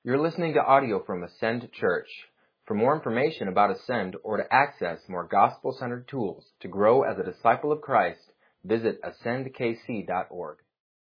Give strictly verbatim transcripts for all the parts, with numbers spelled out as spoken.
You're listening to audio from Ascend Church. For more information about Ascend or to access more gospel-centered tools to grow as a disciple of Christ, visit ascend k c dot org.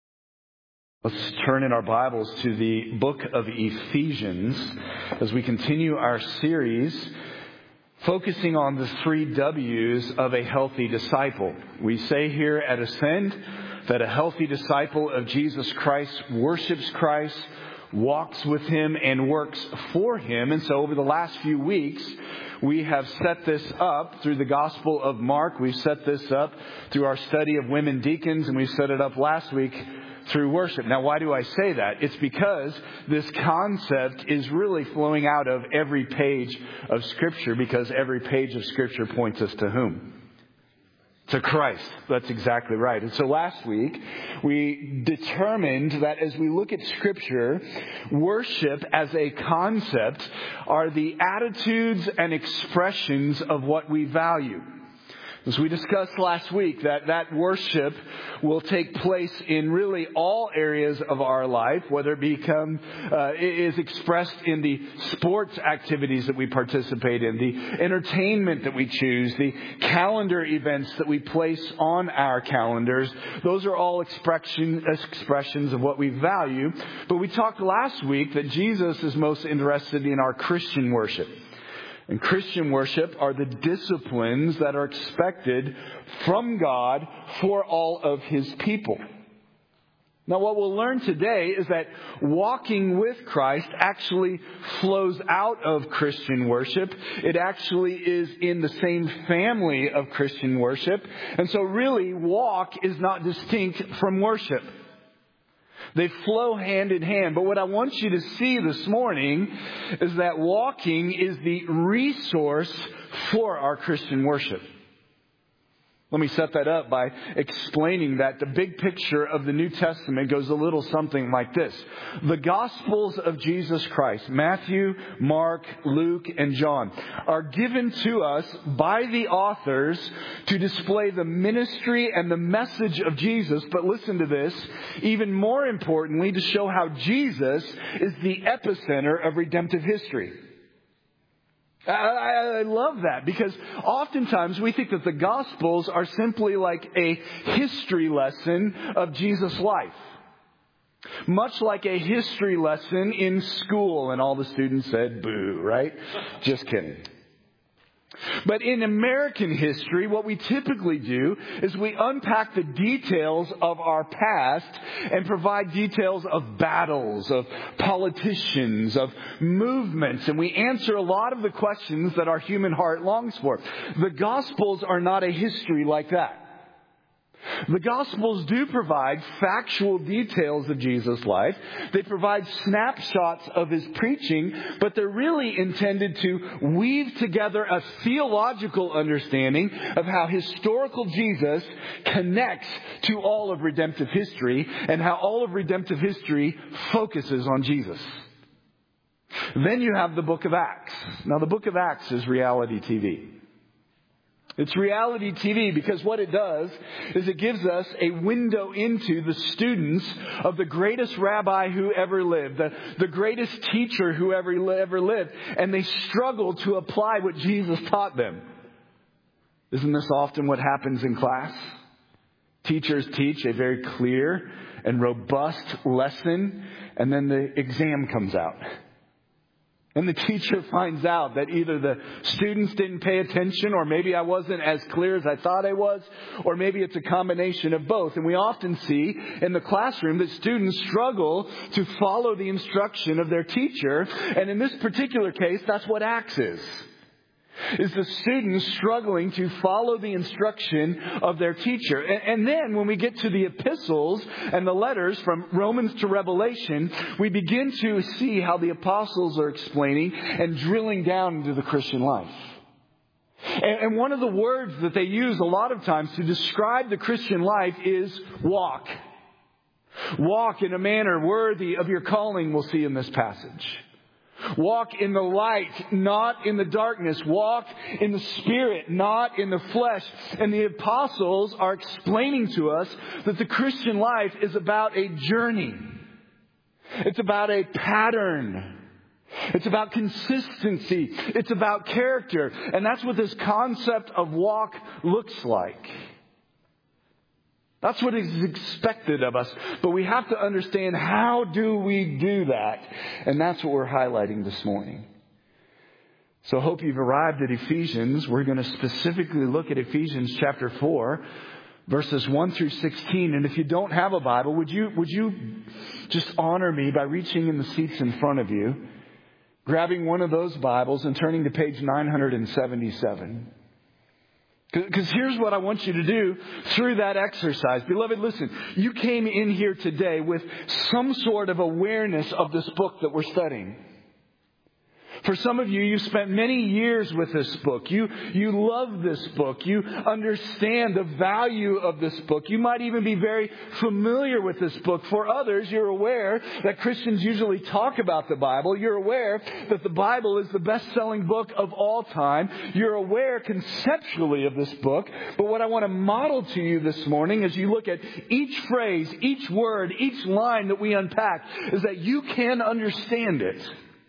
Let's turn in our Bibles to the book of Ephesians as we continue our series focusing on the three W's of a healthy disciple. We say here at Ascend that a healthy disciple of Jesus Christ worships Christ, walks with Him, and works for Him. And so over the last few weeks, we have set this up through the Gospel of Mark. We've set this up through our study of women deacons, and we set it up last week through worship. Now, why do I say that? It's because this concept is really flowing out of every page of Scripture, because every page of Scripture points us to whom? To Christ. That's exactly right. And so last week, we determined that as we look at Scripture, worship as a concept are the attitudes and expressions of what we value. As we discussed last week, that that worship will take place in really all areas of our life, whether it become uh, is expressed in the sports activities that we participate in, the entertainment that we choose, the calendar events that we place on our calendars. Those are all expression, expressions of what we value. But we talked last week that Jesus is most interested in our Christian worship. And Christian worship are the disciplines that are expected from God for all of His people. Now, what we'll learn today is that walking with Christ actually flows out of Christian worship. It actually is in the same family of Christian worship. And so really, walk is not distinct from worship. They flow hand in hand. But what I want you to see this morning is that walking is the resource for our Christian worship. Let me set that up by explaining that the big picture of the New Testament goes a little something like this. The Gospels of Jesus Christ, Matthew, Mark, Luke, and John, are given to us by the authors to display the ministry and the message of Jesus. But listen to this, even more importantly, to show how Jesus is the epicenter of redemptive history. I, I love that, because oftentimes we think that the Gospels are simply like a history lesson of Jesus' life. Much like a history lesson in school, and all the students said boo, right? Just kidding. But in American history, what we typically do is we unpack the details of our past and provide details of battles, of politicians, of movements, and we answer a lot of the questions that our human heart longs for. The Gospels are not a history like that. The Gospels do provide factual details of Jesus' life. They provide snapshots of His preaching, but they're really intended to weave together a theological understanding of how historical Jesus connects to all of redemptive history and how all of redemptive history focuses on Jesus. Then you have the book of Acts. Now, the book of Acts is reality T V. It's reality T V because what it does is it gives us a window into the students of the greatest rabbi who ever lived, the, the greatest teacher who ever, ever lived, and they struggle to apply what Jesus taught them. Isn't this often what happens in class? Teachers teach a very clear and robust lesson, and then the exam comes out. And the teacher finds out that either the students didn't pay attention, or maybe I wasn't as clear as I thought I was, or maybe it's a combination of both. And we often see in the classroom that students struggle to follow the instruction of their teacher. And in this particular case, that's what Acts is. Is the students struggling to follow the instruction of their teacher. And, and then when we get to the epistles and the letters from Romans to Revelation, we begin to see how the apostles are explaining and drilling down into the Christian life. And, and one of the words that they use a lot of times to describe the Christian life is walk. Walk in a manner worthy of your calling, we'll see in this passage. Walk in the light, not in the darkness. Walk in the Spirit, not in the flesh. And the apostles are explaining to us that the Christian life is about a journey. It's about a pattern. It's about consistency. It's about character. And that's what this concept of walk looks like. That's what is expected of us. But we have to understand, how do we do that? And that's what we're highlighting this morning. So I hope you've arrived at Ephesians. We're going to specifically look at Ephesians chapter four, verses one through sixteen. And if you don't have a Bible, would you, would you just honor me by reaching in the seats in front of you, grabbing one of those Bibles and turning to page nine seventy-seven. Because here's what I want you to do through that exercise. Beloved, listen, you came in here today with some sort of awareness of this book that we're studying. For some of you, you've spent many years with this book. You, you love this book. You understand the value of this book. You might even be very familiar with this book. For others, you're aware that Christians usually talk about the Bible. You're aware that the Bible is the best-selling book of all time. You're aware conceptually of this book. But what I want to model to you this morning as you look at each phrase, each word, each line that we unpack is that you can understand it.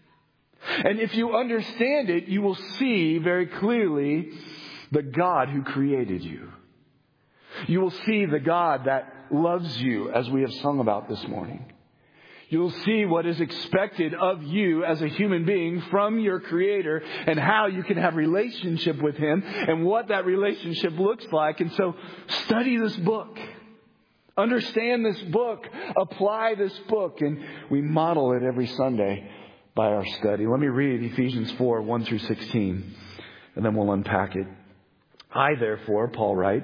And if you understand it, you will see very clearly the God who created you. You will see the God that loves you, as we have sung about this morning. You will see what is expected of you as a human being from your Creator, and how you can have relationship with Him and what that relationship looks like. And so study this book. Understand this book. Apply this book. And we model it every Sunday by our study. Let me read Ephesians four, one through sixteen, and then we'll unpack it. I, therefore, Paul writes,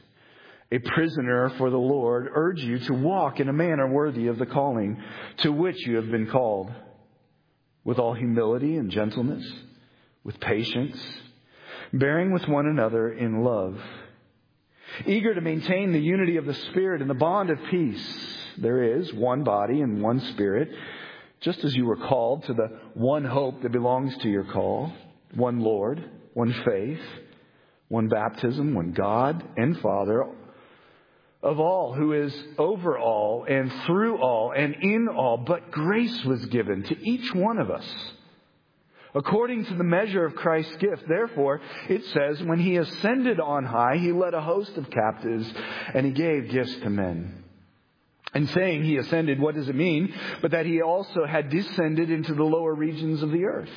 a prisoner for the Lord, urge you to walk in a manner worthy of the calling to which you have been called, with all humility and gentleness, with patience, bearing with one another in love, eager to maintain the unity of the Spirit in the bond of peace. There is one body and one Spirit, just as you were called to the one hope that belongs to your call, one Lord, one faith, one baptism, one God and Father of all, who is over all and through all and in all. But grace was given to each one of us according to the measure of Christ's gift. Therefore, it says, when He ascended on high, He led a host of captives and He gave gifts to men. And saying He ascended, what does it mean? But that He also had descended into the lower regions of the earth.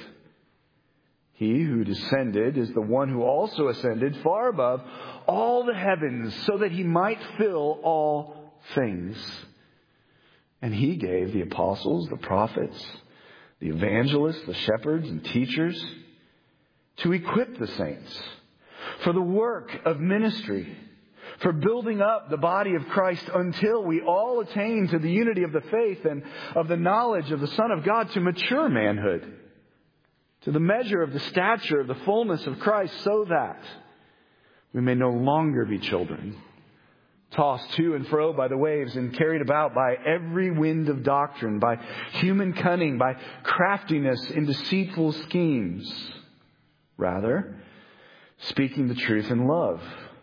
He who descended is the one who also ascended far above all the heavens, so that He might fill all things. And He gave the apostles, the prophets, the evangelists, the shepherds and teachers to equip the saints for the work of ministry, for building up the body of Christ until we all attain to the unity of the faith and of the knowledge of the Son of God, to mature manhood, to the measure of the stature of the fullness of Christ, so that we may no longer be children, tossed to and fro by the waves and carried about by every wind of doctrine, by human cunning, by craftiness in deceitful schemes. Rather, speaking the truth in love,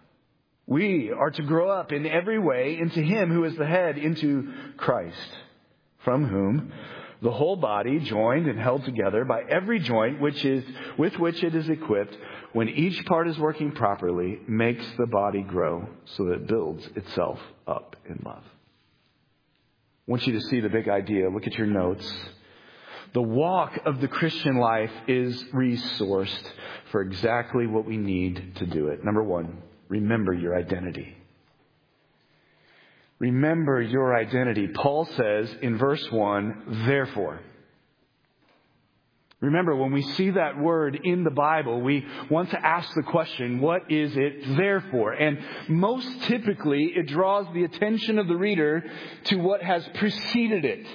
we are to grow up in every way into Him who is the head, into Christ, from whom the whole body, joined and held together by every joint which is with which it is equipped, when each part is working properly, makes the body grow so that it builds itself up in love. I want you to see the big idea. Look at your notes. The walk of the Christian life is resourced for exactly what we need to do it. Number one, remember your identity. Remember your identity. Paul says in verse one, therefore. Remember, when we see that word in the Bible, we want to ask the question, what is it there for? And most typically, it draws the attention of the reader to what has preceded it.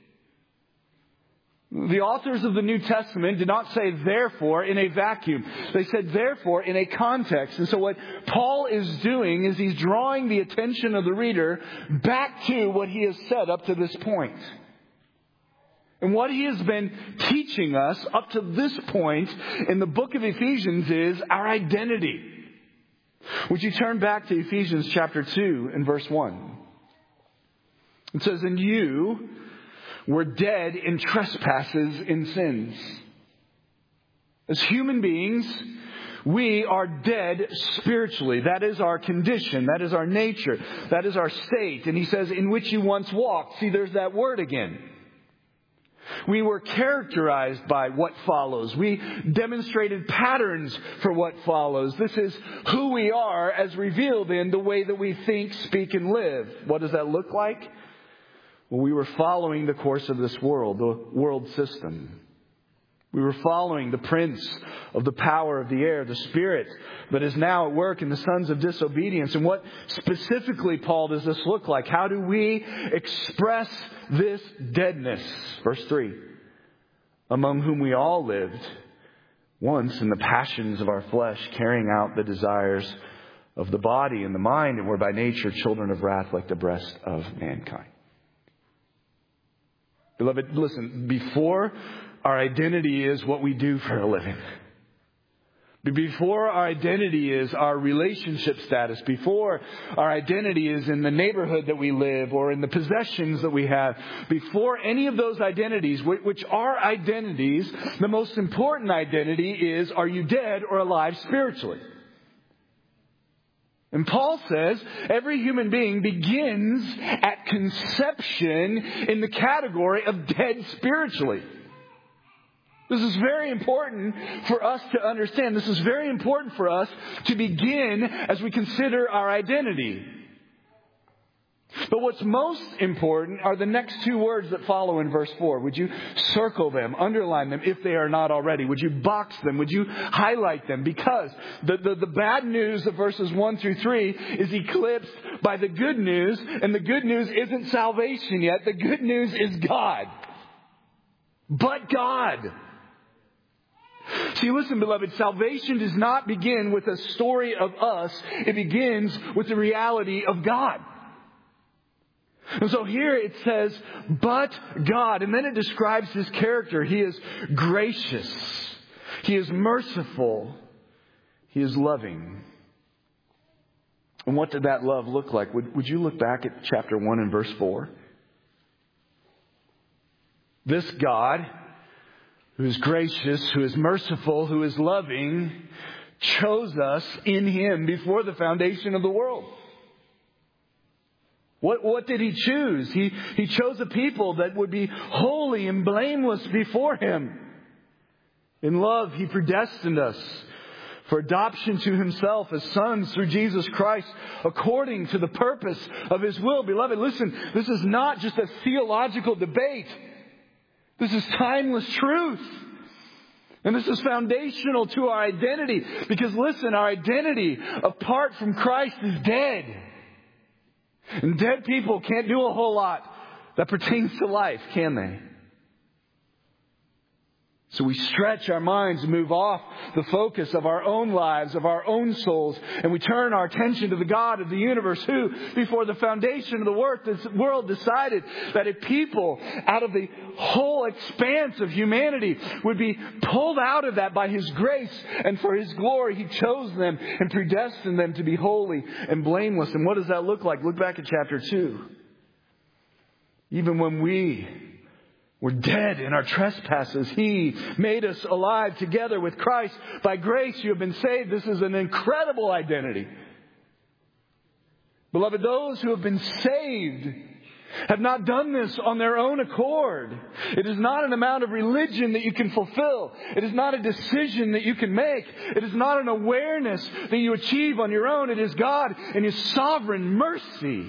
The authors of the New Testament did not say therefore in a vacuum. They said therefore in a context. And so what Paul is doing is he's drawing the attention of the reader back to what he has said up to this point. And what he has been teaching us up to this point in the book of Ephesians is our identity. Would you turn back to Ephesians chapter two and verse one? It says, and you We're dead in trespasses and sins. As human beings, we are dead spiritually. That is our condition. That is our nature. That is our state. And he says, in which you once walked. See, there's that word again. We were characterized by what follows. We demonstrated patterns for what follows. This is who we are as revealed in the way that we think, speak, and live. What does that look like? Well, we were following the course of this world, the world system. We were following the prince of the power of the air, the spirit that is now at work in the sons of disobedience. And what specifically, Paul, does this look like? How do we express this deadness? Verse three. Among whom we all lived once in the passions of our flesh, carrying out the desires of the body and the mind, and were by nature children of wrath like the rest of mankind. Beloved, listen, before our identity is what we do for a living, before our identity is our relationship status, before our identity is in the neighborhood that we live or in the possessions that we have, before any of those identities, which are identities, the most important identity is, are you dead or alive spiritually? And Paul says every human being begins at conception in the category of dead spiritually. This is very important for us to understand. This is very important for us to begin as we consider our identity. But what's most important are the next two words that follow in verse four. Would you circle them, underline them if they are not already? Would you box them? Would you highlight them? Because the, the, the bad news of verses one through three is eclipsed by the good news. And the good news isn't salvation yet. The good news is God. But God. See, listen, beloved, salvation does not begin with a story of us. It begins with the reality of God. And so here it says, but God. And then it describes His character. He is gracious. He is merciful. He is loving. And what did that love look like? Would, would you look back at chapter one and verse four? This God, who is gracious, who is merciful, who is loving, chose us in Him before the foundation of the world. What, what did He choose? He, he chose a people that would be holy and blameless before Him. In love, He predestined us for adoption to Himself as sons through Jesus Christ, according to the purpose of His will. Beloved, listen, this is not just a theological debate. This is timeless truth. And this is foundational to our identity. Because listen, our identity apart from Christ is dead. And dead people can't do a whole lot that pertains to life, can they? So we stretch our minds and move off the focus of our own lives, of our own souls, and we turn our attention to the God of the universe who, before the foundation of the world, decided that if people out of the whole expanse of humanity would be pulled out of that by His grace and for His glory, He chose them and predestined them to be holy and blameless. And what does that look like? Look back at chapter two. Even when we We're dead in our trespasses, He made us alive together with Christ. By grace you have been saved. This is an incredible identity. Beloved, those who have been saved have not done this on their own accord. It is not an amount of religion that you can fulfill. It is not a decision that you can make. It is not an awareness that you achieve on your own. It is God in His sovereign mercy.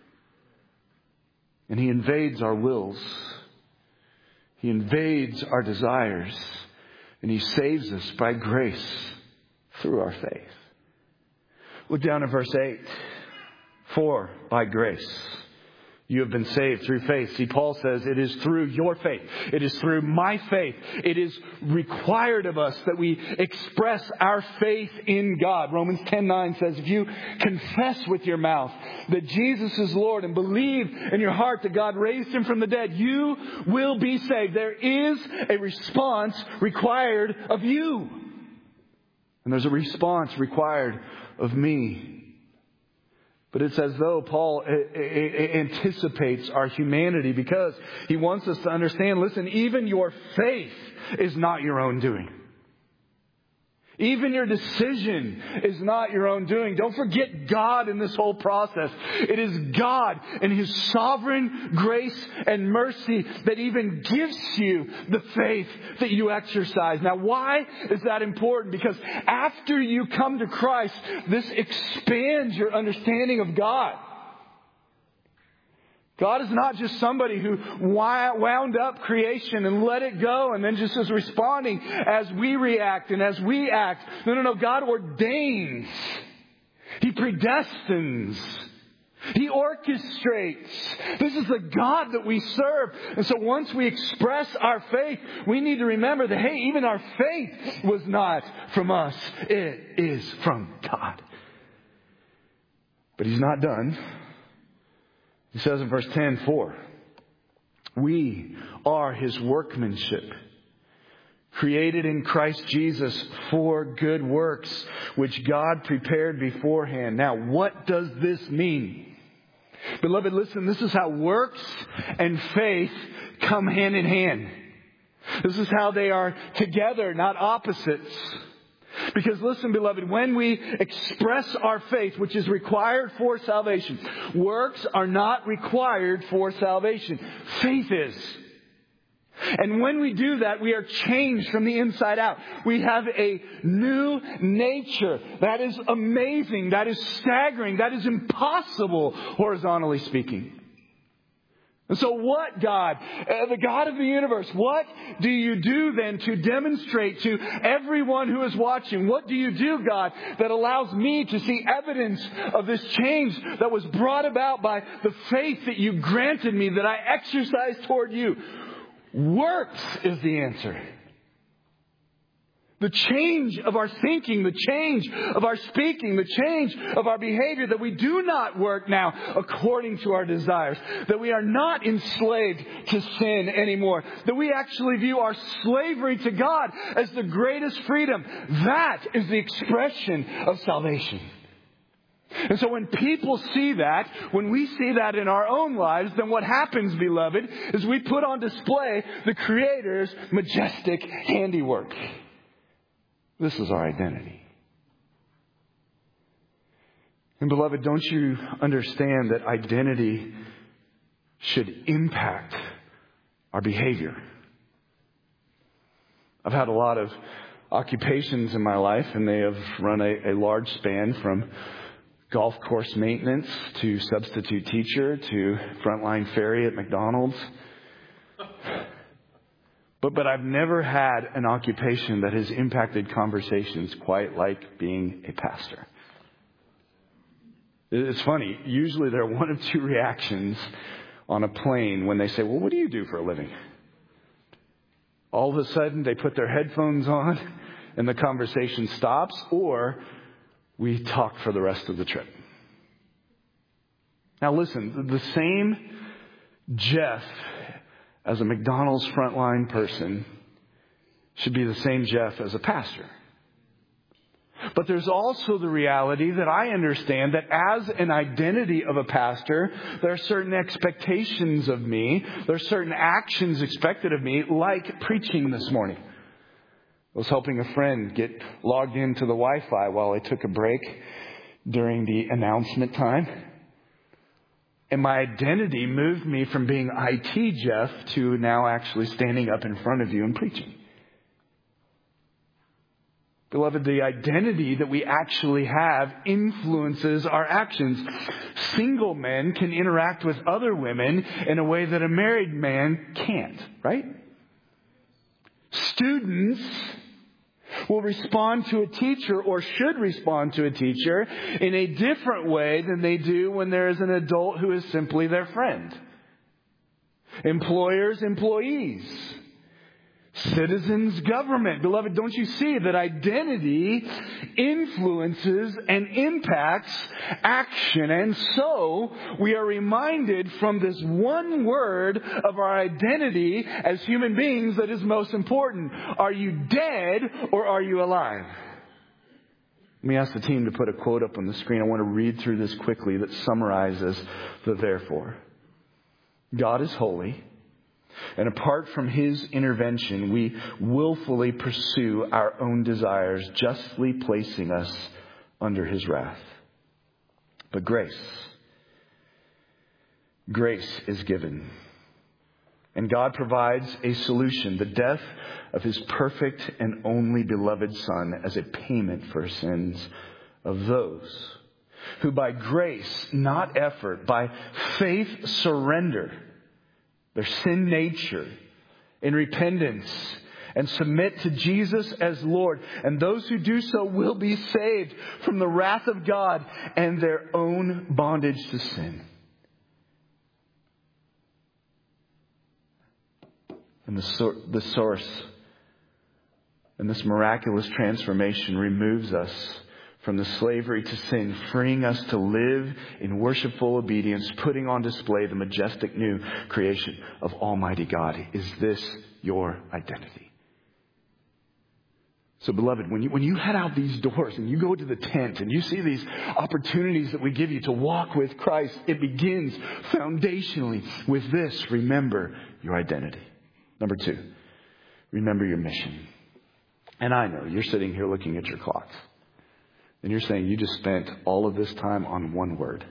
And He invades our wills. He invades our desires, and He saves us by grace through our faith. Look down at verse eight. For by grace you have been saved through faith. See, Paul says it is through your faith. It is through my faith. It is required of us that we express our faith in God. Romans ten nine says, if you confess with your mouth that Jesus is Lord and believe in your heart that God raised Him from the dead, you will be saved. There is a response required of you. And there's a response required of me. But it's as though Paul anticipates our humanity because he wants us to understand, listen, even your faith is not your own doing. Even your decision is not your own doing. Don't forget God in this whole process. It is God and His sovereign grace and mercy that even gives you the faith that you exercise. Now, why is that important? Because after you come to Christ, this expands your understanding of God. God is not just somebody who wound up creation and let it go and then just is responding as we react and as we act. No, no, no. God ordains. He predestines. He orchestrates. This is the God that we serve. And so once we express our faith, we need to remember that, hey, even our faith was not from us. It is from God. But He's not done. He says in verse ten, for we are His workmanship, created in Christ Jesus for good works, which God prepared beforehand. Now, what does this mean? Beloved, listen, this is how works and faith come hand in hand. This is how they are together, not opposites. Because listen, beloved, when we express our faith, which is required for salvation, works are not required for salvation. Faith is. And when we do that, we are changed from the inside out. We have a new nature. That is amazing. That is staggering. That is impossible, horizontally speaking. And so what, God, uh, the God of the universe, what do you do then to demonstrate to everyone who is watching? What do you do, God, that allows me to see evidence of this change that was brought about by the faith that you granted me, that I exercise toward you? Works is the answer. The change of our thinking, the change of our speaking, the change of our behavior, that we do not work now according to our desires, that we are not enslaved to sin anymore, that we actually view our slavery to God as the greatest freedom. That is the expression of salvation. And so when people see that, when we see that in our own lives, then what happens, beloved, is we put on display the Creator's majestic handiwork. This is our identity. And beloved, don't you understand that identity should impact our behavior? I've had a lot of occupations in my life, and they have run a, a large span from golf course maintenance to substitute teacher to frontline ferry at McDonald's. But but I've never had an occupation that has impacted conversations quite like being a pastor. It's funny. Usually there are one of two reactions on a plane when they say, well, what do you do for a living? All of a sudden they put their headphones on and the conversation stops, or we talk for the rest of the trip. Now listen, the same Jeff as a McDonald's frontline person should be the same Jeff as a pastor. But there's also the reality that I understand that as an identity of a pastor, there are certain expectations of me. There are certain actions expected of me, like preaching this morning. I was helping a friend get logged into the Wi-Fi while I took a break during the announcement time. And my identity moved me from being I T Jeff to now actually standing up in front of you and preaching. Beloved, the identity that we actually have influences our actions. Single men can interact with other women in a way that a married man can't, right? Students will respond to a teacher, or should respond to a teacher, in a different way than they do when there is an adult who is simply their friend. Employers, employees. Citizens, government. Beloved, don't you see that identity influences and impacts action? And so we are reminded from this one word of our identity as human beings that is most important. Are you dead or are you alive? Let me ask the team to put a quote up on the screen. I want to read through this quickly that summarizes the therefore. God is holy, and apart from His intervention, we willfully pursue our own desires, justly placing us under His wrath. But grace, grace is given. And God provides a solution, the death of His perfect and only beloved Son as a payment for sins of those who by grace, not effort, by faith surrender their sin nature in repentance and submit to Jesus as Lord. And those who do so will be saved from the wrath of God and their own bondage to sin. And the, sor- the source and this miraculous transformation removes us from the slavery to sin, freeing us to live in worshipful obedience, putting on display the majestic new creation of Almighty God. Is this your identity? So, beloved, when you, when you head out these doors and you go to the tent and you see these opportunities that we give you to walk with Christ, it begins foundationally with this: remember your identity. Number two, remember your mission. And I know you're sitting here looking at your clocks and you're saying you just spent all of this time on one word.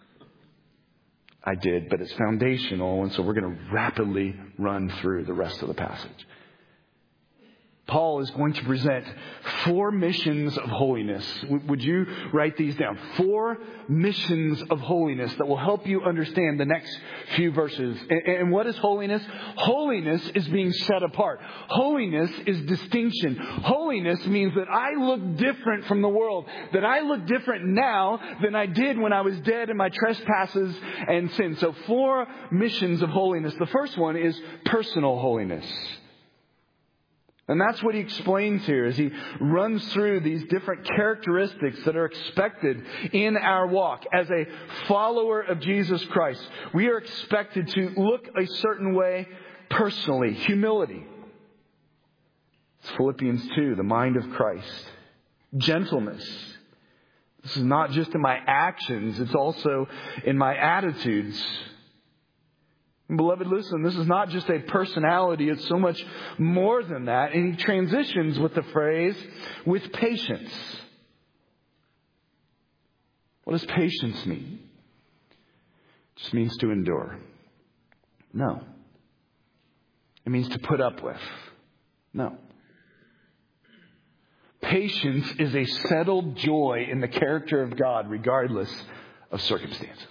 I did, but it's foundational, and so we're going to rapidly run through the rest of the passage. Paul is going to present four missions of holiness. Would you write these down? Four missions of holiness that will help you understand the next few verses. And what is holiness? Holiness is being set apart. Holiness is distinction. Holiness means that I look different from the world. That I look different now than I did when I was dead in my trespasses and sins. So four missions of holiness. The first one is personal holiness. And that's what he explains here as he runs through these different characteristics that are expected in our walk. As a follower of Jesus Christ, we are expected to look a certain way personally. Humility. It's Philippians two, the mind of Christ. Gentleness. This is not just in my actions, it's also in my attitudes. Beloved, listen, this is not just a personality. It's so much more than that. And he transitions with the phrase, with patience. What does patience mean? It just means to endure. No. It means to put up with. No. Patience is a settled joy in the character of God, regardless of circumstances.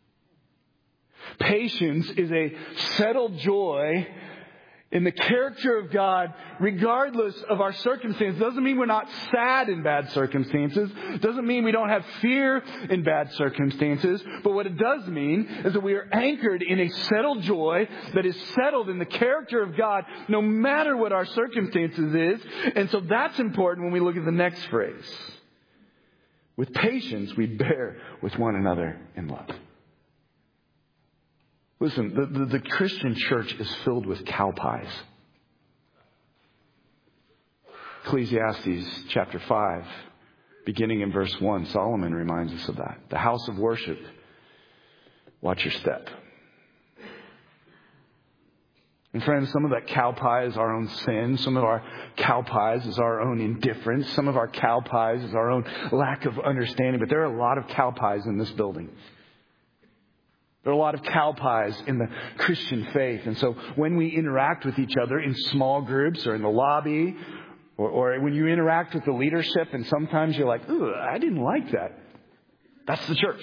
Patience is a settled joy in the character of God, regardless of our circumstances. Doesn't mean we're not sad in bad circumstances. Doesn't mean we don't have fear in bad circumstances. But what it does mean is that we are anchored in a settled joy that is settled in the character of God, no matter what our circumstances is. And so that's important when we look at the next phrase. With patience, we bear with one another in love. Listen, the, the, the Christian church is filled with cow pies. Ecclesiastes chapter five, beginning in verse one, Solomon reminds us of that. The house of worship, watch your step. And friends, some of that cow pie is our own sin. Some of our cow pies is our own indifference. Some of our cow pies is our own lack of understanding. But there are a lot of cow pies in this building. There are a lot of cow pies in the Christian faith. And so when we interact with each other in small groups or in the lobby, or, or when you interact with the leadership and sometimes you're like, ooh, I didn't like that. That's the church.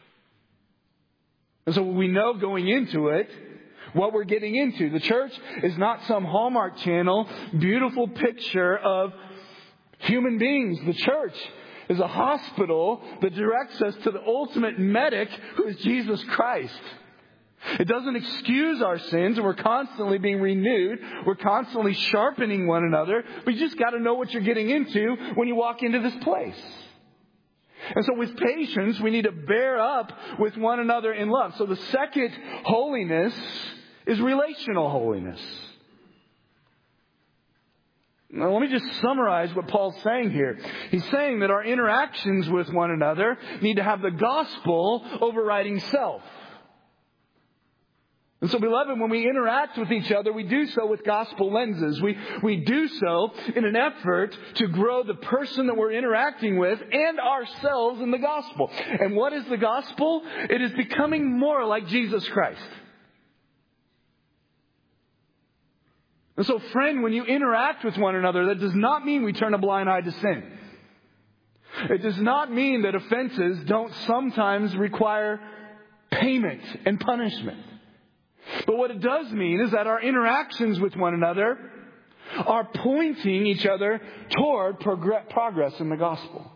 And so we know going into it what we're getting into. The church is not some Hallmark Channel beautiful picture of human beings. The church is a hospital that directs us to the ultimate medic, who is Jesus Christ. It doesn't excuse our sins, and we're constantly being renewed. We're constantly sharpening one another. But you just got to know what you're getting into when you walk into this place. And so with patience, we need to bear up with one another in love. So the second holiness is relational holiness. Now, let me just summarize what Paul's saying here. He's saying that our interactions with one another need to have the gospel overriding self. And so, beloved, when we interact with each other, we do so with gospel lenses. We, we do so in an effort to grow the person that we're interacting with and ourselves in the gospel. And what is the gospel? It is becoming more like Jesus Christ. And so, friend, when you interact with one another, that does not mean we turn a blind eye to sin. It does not mean that offenses don't sometimes require payment and punishment. But what it does mean is that our interactions with one another are pointing each other toward progr- progress in the gospel.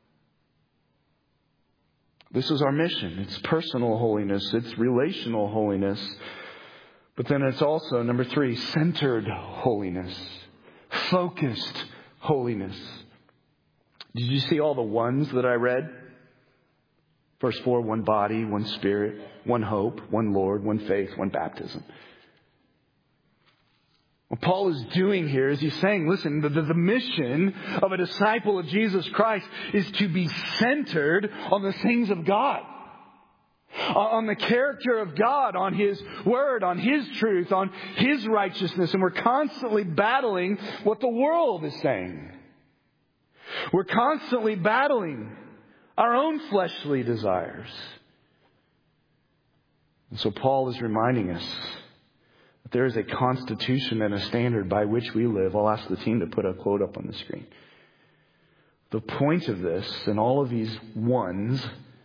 This is our mission. It's personal holiness. It's relational holiness. But then it's also, number three, centered holiness. Focused holiness. Did you see all the ones that I read? Verse four, one body, one spirit, one hope, one Lord, one faith, one baptism. What Paul is doing here is he's saying, listen, the, the, the mission of a disciple of Jesus Christ is to be centered on the things of God. On the character of God, on His Word, on His truth, on His righteousness. And we're constantly battling what the world is saying. We're constantly battling our own fleshly desires. And so Paul is reminding us that there is a constitution and a standard by which we live. I'll ask the team to put a quote up on the screen. The point of this and all of these ones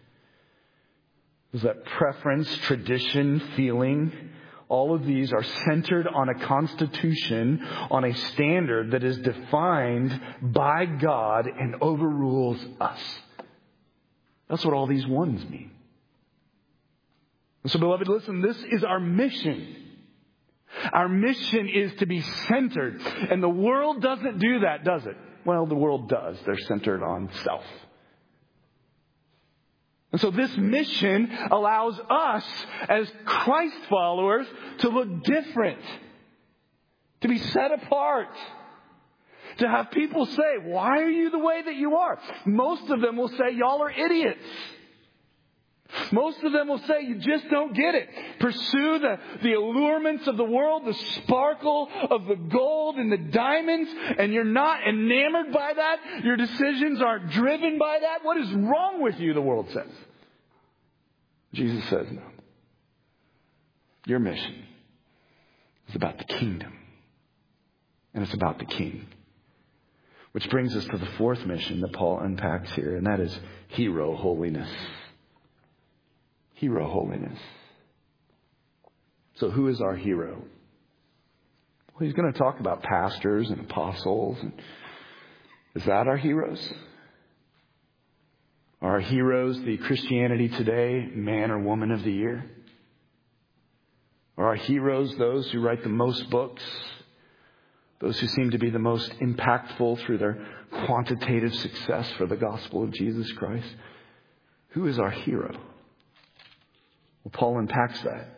is that preference, tradition, feeling, all of these are centered on a constitution, on a standard that is defined by God and overrules us. That's what all these ones mean. And so, beloved, listen, this is our mission. Our mission is to be centered. And the world doesn't do that, does it? Well, the world does. They're centered on self. And so this mission allows us as Christ followers to look different, to be set apart, to have people say, why are you the way that you are? Most of them will say, y'all are idiots. Most of them will say, you just don't get it. Pursue the, the allurements of the world, the sparkle of the gold and the diamonds, and you're not enamored by that. Your decisions aren't driven by that. What is wrong with you, the world says. Jesus says, no. Your mission is about the kingdom. And it's about the King. Which brings us to the fourth mission that Paul unpacks here, and that is hero holiness. Hero holiness. So who is our hero? Well, he's going to talk about pastors and apostles. And is that our heroes? Are our heroes the Christianity Today man or woman of the year? Are our heroes those who write the most books? Those who seem to be the most impactful through their quantitative success for the gospel of Jesus Christ? Who is our hero? Well, Paul unpacks that.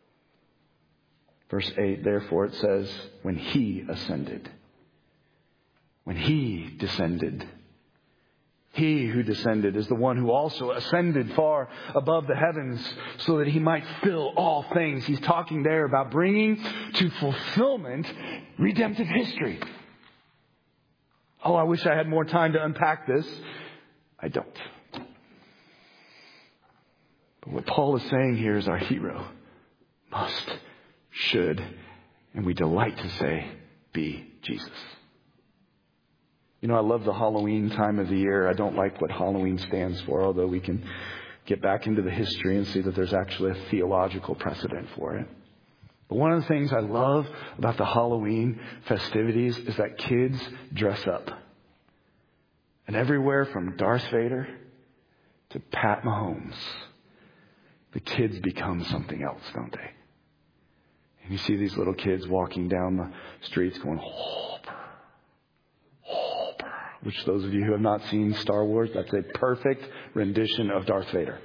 Verse eight, therefore it says, when He ascended. When He descended. He who descended is the one who also ascended far above the heavens so that He might fill all things. He's talking there about bringing to fulfillment redemptive history. Oh, I wish I had more time to unpack this. I don't. But what Paul is saying here is our hero must, should, and we delight to say, be Jesus. You know, I love the Halloween time of the year. I don't like what Halloween stands for, although we can get back into the history and see that there's actually a theological precedent for it. But one of the things I love about the Halloween festivities is that kids dress up. And everywhere from Darth Vader to Pat Mahomes, the kids become something else, don't they? And you see these little kids walking down the streets going, Hopper, Hopper. Which those of you who have not seen Star Wars, that's a perfect rendition of Darth Vader.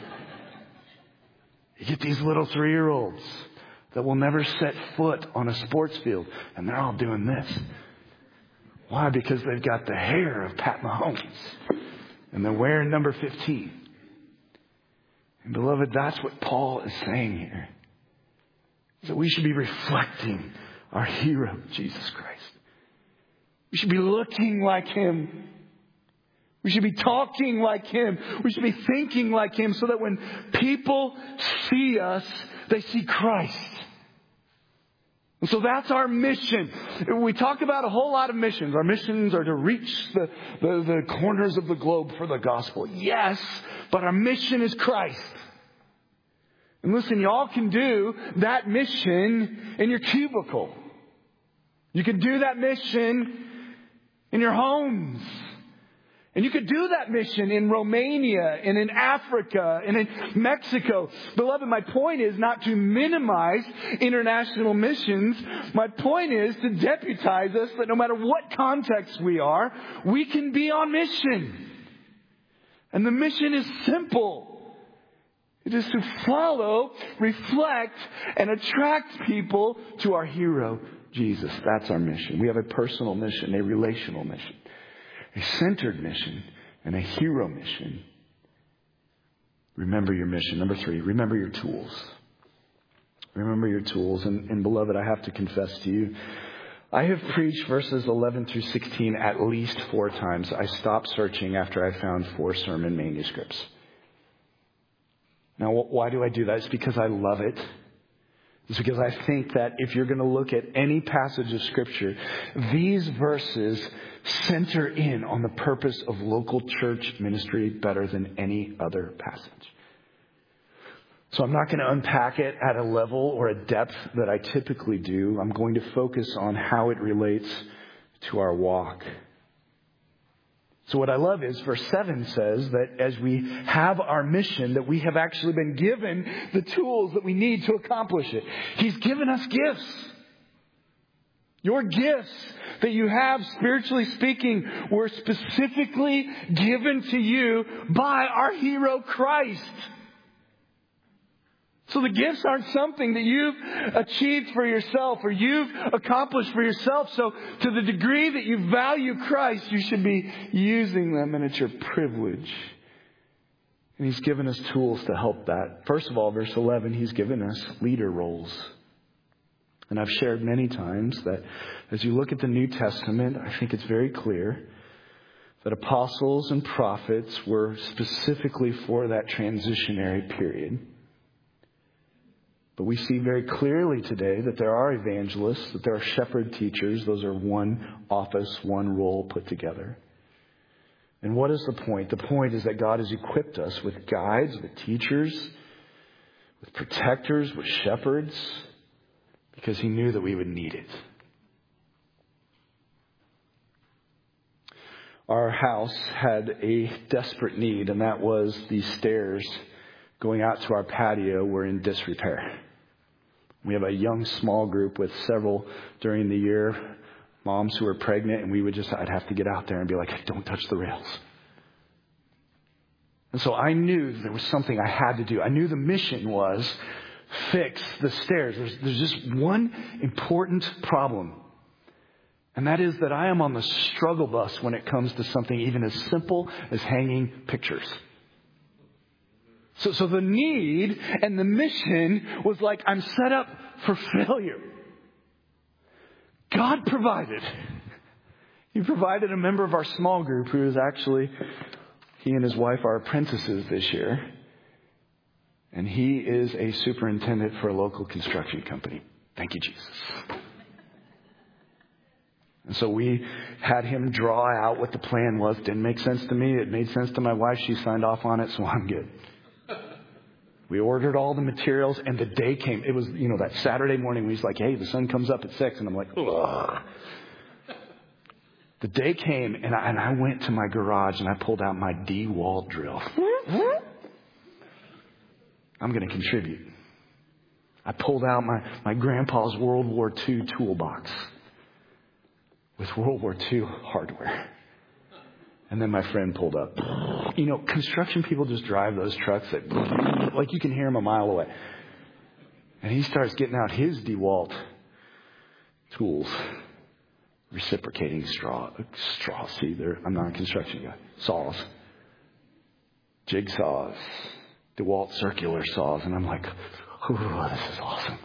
You get these little three-year-olds that will never set foot on a sports field, and they're all doing this. Why? Because they've got the hair of Pat Mahomes. And they're wearing number fifteen. And beloved, that's what Paul is saying here. That we should be reflecting our hero, Jesus Christ. We should be looking like Him. We should be talking like Him. We should be thinking like Him so that when people see us, they see Christ. And so that's our mission. We talk about a whole lot of missions. Our missions are to reach the, the, the corners of the globe for the gospel. Yes, but our mission is Christ. And listen, y'all can do that mission in your cubicle. You can do that mission in your homes. And you could do that mission in Romania and in Africa and in Mexico. Beloved, my point is not to minimize international missions. My point is to deputize us that no matter what context we are, we can be on mission. And the mission is simple. It is to follow, reflect, and attract people to our hero, Jesus. That's our mission. We have a personal mission, a relational mission. A centered mission and a hero mission. Remember your mission. Number three, remember your tools. Remember your tools. And, and beloved, I have to confess to you, I have preached verses eleven through sixteen at least four times. I stopped searching after I found four sermon manuscripts. Now, why do I do that? It's because I love it. It's because I think that if you're going to look at any passage of Scripture, these verses center in on the purpose of local church ministry better than any other passage. So I'm not going to unpack it at a level or a depth that I typically do. I'm going to focus on how it relates to our walk. So what I love is verse seven says that as we have our mission, that we have actually been given the tools that we need to accomplish it. He's given us gifts. Your gifts that you have, spiritually speaking, were specifically given to you by our hero Christ. So the gifts aren't something that you've achieved for yourself or you've accomplished for yourself. So to the degree that you value Christ, you should be using them, and it's your privilege. And He's given us tools to help that. First of all, verse eleven, He's given us leader roles. And I've shared many times that as you look at the New Testament, I think it's very clear that apostles and prophets were specifically for that transitionary period. But we see very clearly today that there are evangelists, that there are shepherd teachers. Those are one office, one role put together. And what is the point? The point is that God has equipped us with guides, with teachers, with protectors, with shepherds, because He knew that we would need it. Our house had a desperate need, and that was the stairs going out to our patio were in disrepair. We have a young small group with several during the year, moms who are pregnant, and we would just, I'd have to get out there and be like, don't touch the rails. And so I knew there was something I had to do. I knew the mission was fix the stairs. There's, there's just one important problem. And that is that I am on the struggle bus when it comes to something even as simple as hanging pictures. So, so the need and the mission was like, I'm set up for failure. God provided. He provided a member of our small group who is actually, he and his wife are apprentices this year. And he is a superintendent for a local construction company. Thank you, Jesus. And so we had him draw out what the plan was. Didn't make sense to me. It made sense to my wife. She signed off on it, so I'm good. We ordered all the materials, and the day came. It was, you know, that Saturday morning when he's like, hey, the sun comes up at six. And I'm like, ugh. The day came, and I, and I went to my garage, and I pulled out my DeWalt drill. I'm going to contribute. I pulled out my, my grandpa's World War Two toolbox with World War Two hardware. And then my friend pulled up. You know, construction people just drive those trucks that, like, you can hear them a mile away. And he starts getting out his DeWalt tools. reciprocating straw, straw, see, there, I'm not a construction guy, saws, jigsaws, DeWalt circular saws, and I'm like, oh, this is awesome.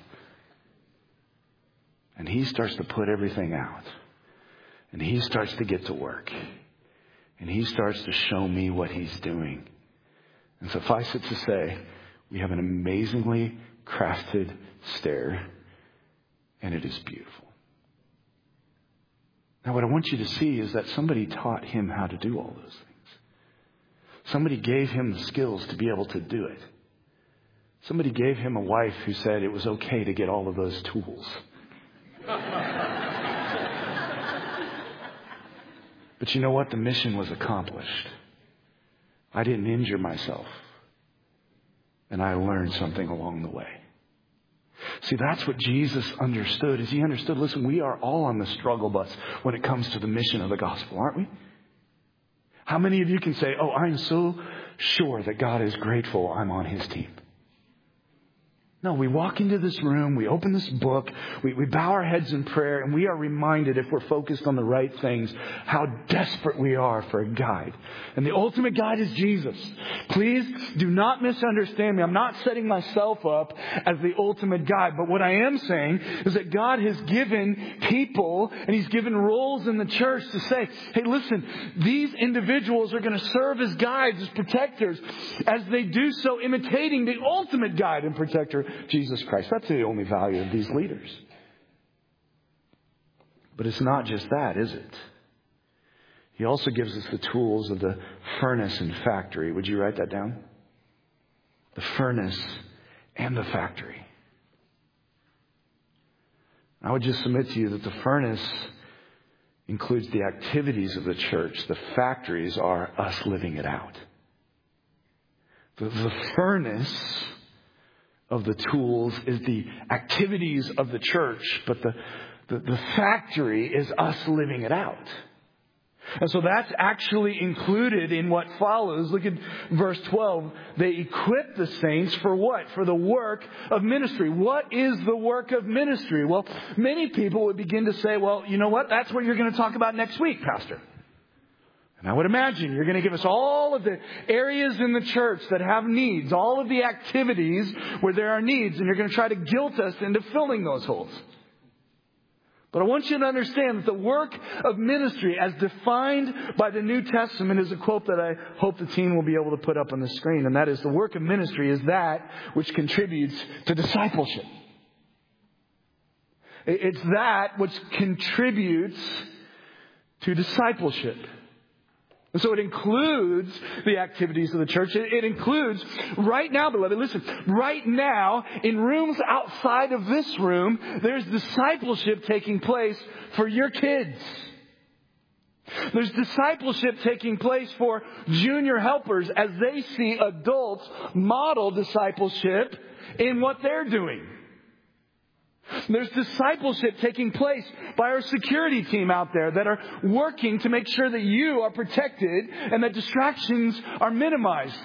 And he starts to put everything out. And he starts to get to work. And he starts to show me what he's doing. And suffice it to say, we have an amazingly crafted stair. And it is beautiful. Now what I want you to see is that somebody taught him how to do all those things. Somebody gave him the skills to be able to do it. Somebody gave him a wife who said it was okay to get all of those tools. But you know what? The mission was accomplished. I didn't injure myself. And I learned something along the way. See, that's what Jesus understood. Is he understood, listen, we are all on the struggle bus when it comes to the mission of the gospel, aren't we? How many of you can say, oh, I'm so sure that God is grateful I'm on his team? No, we walk into this room, we open this book, we, we bow our heads in prayer, and we are reminded, if we're focused on the right things, how desperate we are for a guide. And the ultimate guide is Jesus. Please do not misunderstand me. I'm not setting myself up as the ultimate guide. But what I am saying is that God has given people, and he's given roles in the church to say, hey, listen, these individuals are going to serve as guides, as protectors, as they do so imitating the ultimate guide and protector, Jesus Christ. That's the only value of these leaders. But it's not just that, is it? He also gives us the tools of the furnace and factory. Would you write that down? The furnace and the factory. I would just submit to you that the furnace includes the activities of the church. The factories are us living it out. The, the furnace of the tools is the activities of the church, but the, the, the factory is us living it out. And so that's actually included in what follows. Look at verse twelve. They equip the saints for what? For the work of ministry. What is the work of ministry? Well, many people would begin to say, well, you know what? That's what you're going to talk about next week, Pastor. And I would imagine you're going to give us all of the areas in the church that have needs, all of the activities where there are needs, and you're going to try to guilt us into filling those holes. But I want you to understand that the work of ministry as defined by the New Testament is a quote that I hope the team will be able to put up on the screen. And that is, the work of ministry is that which contributes to discipleship. It's that which contributes to discipleship. And so it includes the activities of the church. It, it includes, right now, beloved, listen, right now, in rooms outside of this room, there's discipleship taking place for your kids. There's discipleship taking place for junior helpers as they see adults model discipleship in what they're doing. There's discipleship taking place by our security team out there that are working to make sure that you are protected and that distractions are minimized.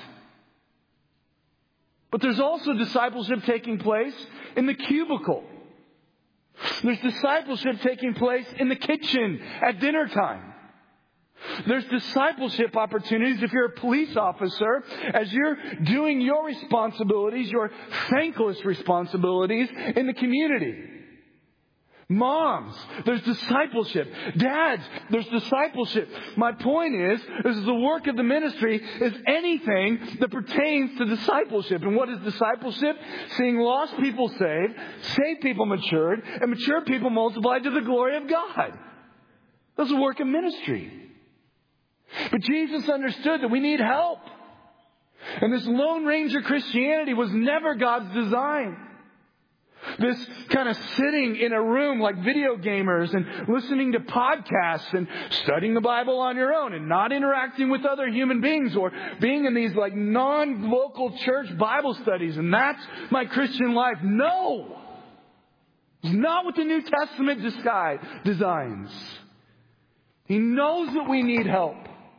But there's also discipleship taking place in the cubicle. There's discipleship taking place in the kitchen at dinner time. There's discipleship opportunities if you're a police officer, as you're doing your responsibilities, your thankless responsibilities in the community. Moms, there's discipleship. Dads, there's discipleship. My point is, is the work of the ministry is anything that pertains to discipleship. And what is discipleship? Seeing lost people saved, saved people matured, and mature people multiplied to the glory of God. That's the work of ministry. But Jesus understood that we need help. And this Lone Ranger Christianity was never God's design. This kind of sitting in a room like video gamers and listening to podcasts and studying the Bible on your own and not interacting with other human beings or being in these like non-local church Bible studies. And that's my Christian life. No! It's not what the New Testament designs. He knows that we need help.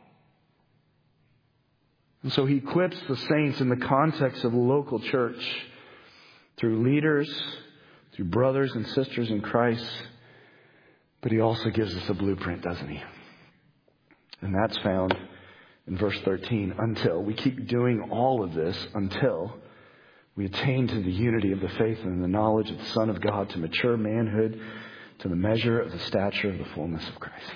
And so he equips the saints in the context of a local church through leaders, through brothers and sisters in Christ, But he also gives us a blueprint, doesn't he? And that's found in verse thirteen. Until we keep doing all of this until we attain to the unity of the faith and the knowledge of the Son of God, to mature manhood, to the measure of the stature of the fullness of Christ.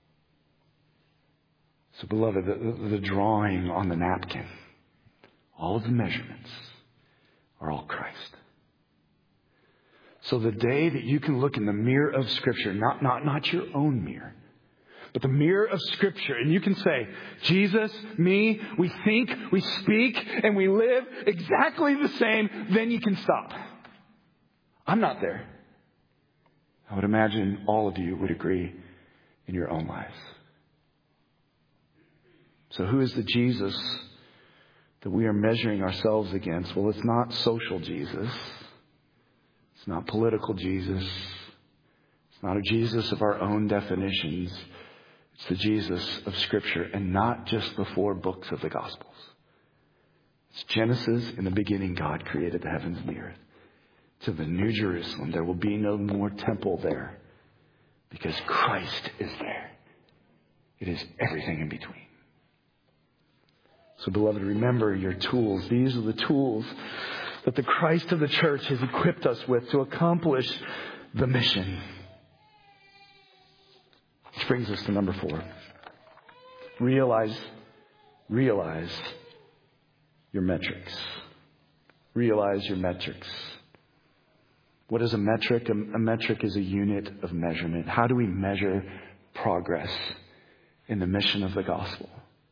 So, beloved, the, the drawing on the napkin, all of the measurements are all Christ. So the day that you can look in the mirror of Scripture, not, not, not your own mirror, but the mirror of Scripture, and you can say, Jesus, me, we think, we speak, and we live exactly the same, then you can stop. I'm not there. I would imagine all of you would agree in your own lives. So who is the Jesus that we are measuring ourselves against? Well, it's not social Jesus. It's not political Jesus. It's not a Jesus of our own definitions. It's the Jesus of Scripture, and not just the four books of the Gospels. It's Genesis. In the beginning, God created the heavens and the earth. To the New Jerusalem, there will be no more temple there, because Christ is there. It is everything in between. So, beloved, remember your tools. These are the tools that the Christ of the church has equipped us with to accomplish the mission. Which brings us to number four. Realize, realize your metrics. Realize your metrics. What is a metric? A, a metric is a unit of measurement. How do we measure progress in the mission of the gospel?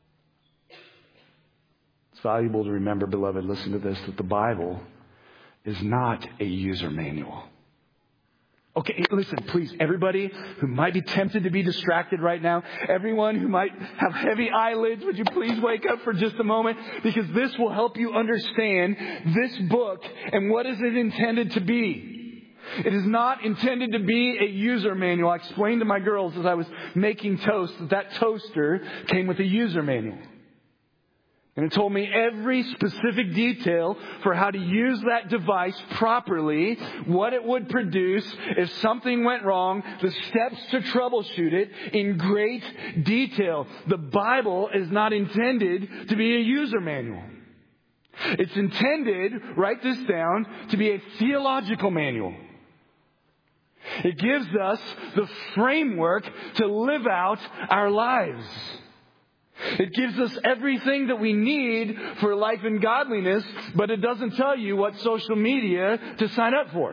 It's valuable to remember, beloved, listen to this, that the Bible is not a user manual. Okay, listen, please, everybody who might be tempted to be distracted right now, everyone who might have heavy eyelids, would you please wake up for just a moment? Because this will help you understand this book and what is it intended to be. It is not intended to be a user manual. I explained to my girls as I was making toast that that toaster came with a user manual. And it told me every specific detail for how to use that device properly, what it would produce if something went wrong, the steps to troubleshoot it in great detail. The Bible is not intended to be a user manual. It's intended, write this down, to be a theological manual. It gives us the framework to live out our lives. It gives us everything that we need for life and godliness, but it doesn't tell you what social media to sign up for.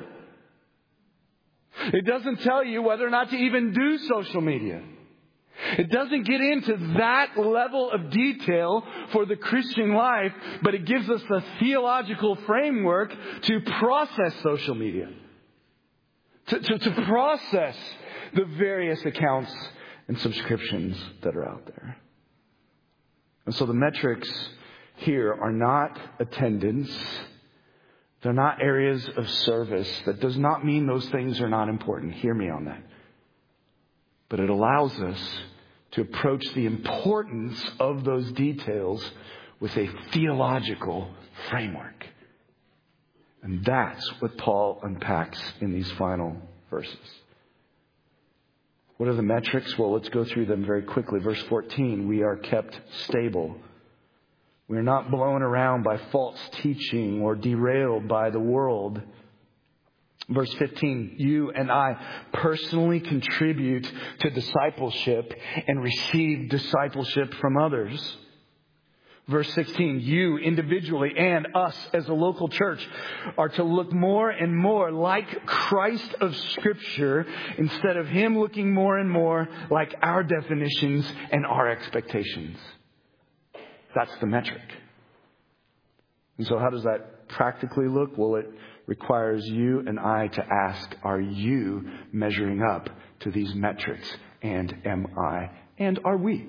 It doesn't tell you whether or not to even do social media. It doesn't get into that level of detail for the Christian life, but it gives us the theological framework to process social media, to, to, to process the various accounts and subscriptions that are out there. And so the metrics here are not attendance. They're not areas of service. That does not mean those things are not important. Hear me on that. But it allows us to approach the importance of those details with a theological framework. And that's what Paul unpacks in these final verses. What are the metrics? Well, let's go through them very quickly. Verse fourteen, we are kept stable. We are not blown around by false teaching or derailed by the world. Verse fifteen, you and I personally contribute to discipleship and receive discipleship from others. Verse sixteen, you individually and us as a local church are to look more and more like Christ of Scripture instead of Him looking more and more like our definitions and our expectations. That's the metric. And so how does that practically look? Well, it requires you and I to ask, are you measuring up to these metrics? And am I? And are we?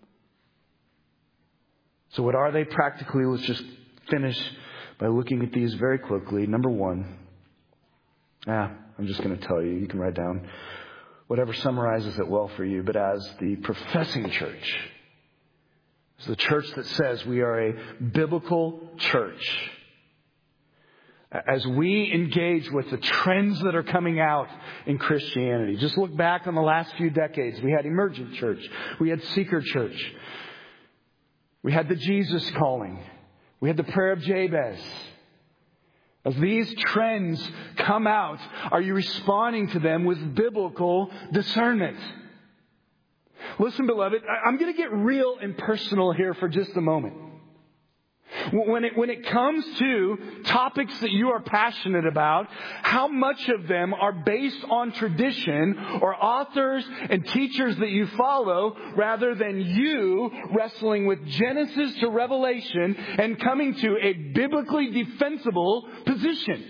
So what are they practically? Let's just finish by looking at these very quickly. Number one, ah, I'm just going to tell you, you can write down whatever summarizes it well for you, but as the professing church, as the church that says we are a biblical church, as we engage with the trends that are coming out in Christianity. Just look back on the last few decades. We had Emergent Church. We had Seeker Church. We had the Jesus Calling. We had the Prayer of Jabez. As these trends come out, are you responding to them with biblical discernment? Listen, beloved, I'm going to get real and personal here for just a moment. When it, when it comes to topics that you are passionate about, how much of them are based on tradition or authors and teachers that you follow rather than you wrestling with Genesis to Revelation and coming to a biblically defensible position?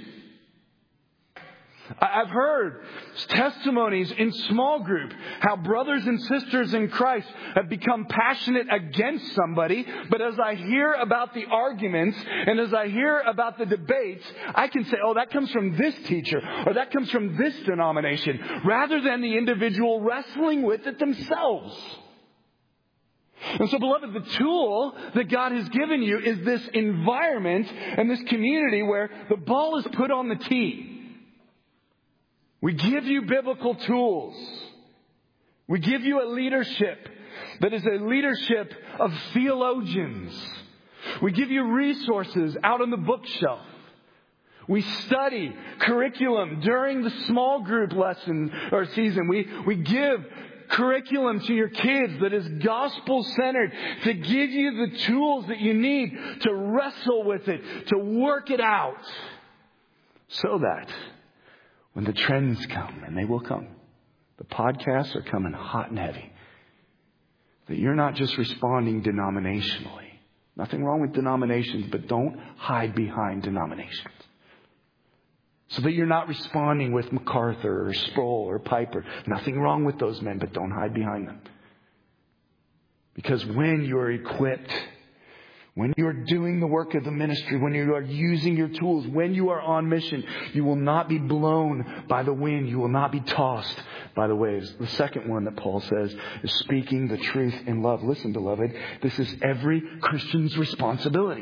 I've heard testimonies in small group how brothers and sisters in Christ have become passionate against somebody. But as I hear about the arguments and as I hear about the debates, I can say, oh, that comes from this teacher or that comes from this denomination, rather than the individual wrestling with it themselves. And so, beloved, the tool that God has given you is this environment and this community where the ball is put on the tee. We give you biblical tools. We give you a leadership that is a leadership of theologians. We give you resources out on the bookshelf. We study curriculum during the small group lesson or season. We, we give curriculum to your kids that is gospel-centered to give you the tools that you need to wrestle with it, to work it out, so that when the trends come, and they will come, the podcasts are coming hot and heavy, that you're not just responding denominationally. Nothing wrong with denominations, but don't hide behind denominations. So that you're not responding with MacArthur or Sproul or Piper. Nothing wrong with those men, but don't hide behind them. Because when you're equipped, when you are doing the work of the ministry, when you are using your tools, when you are on mission, you will not be blown by the wind. You will not be tossed by the waves. The second one that Paul says is speaking the truth in love. Listen, beloved, this is every Christian's responsibility.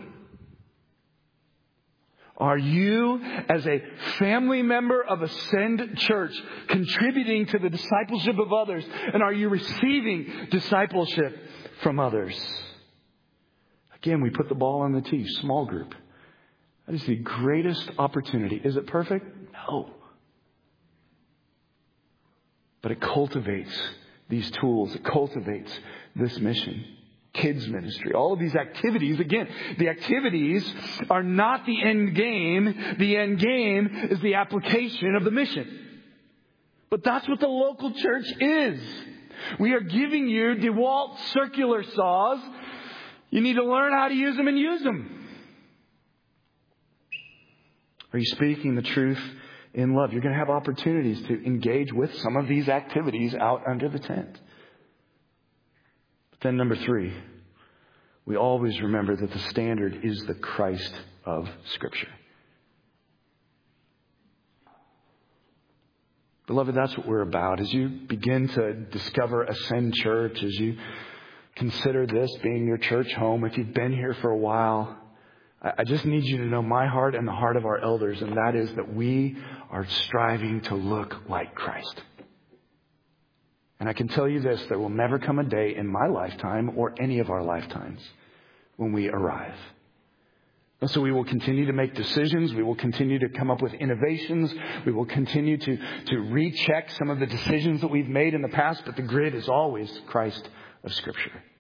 Are you, as a family member of Ascend Church, contributing to the discipleship of others? And are you receiving discipleship from others? Again, we put the ball on the tee. Small group. That is the greatest opportunity. Is it perfect? No. But it cultivates these tools. It cultivates this mission. Kids ministry. All of these activities, again, the activities are not the end game. The end game is the application of the mission. But that's what the local church is. We are giving you DeWalt circular saws. You need to learn how to use them and use them. Are you speaking the truth in love? You're going to have opportunities to engage with some of these activities out under the tent. But then number three, we always remember that the standard is the Christ of Scripture. Beloved, that's what we're about. As you begin to discover Ascend Church, as you consider this being your church home, if you've been here for a while, I just need you to know my heart and the heart of our elders, and that is that we are striving to look like Christ. And I can tell you this, there will never come a day in my lifetime or any of our lifetimes when we arrive. And so we will continue to make decisions. We will continue to come up with innovations. We will continue to, to recheck some of the decisions that we've made in the past, but the grid is always Christ of Scripture.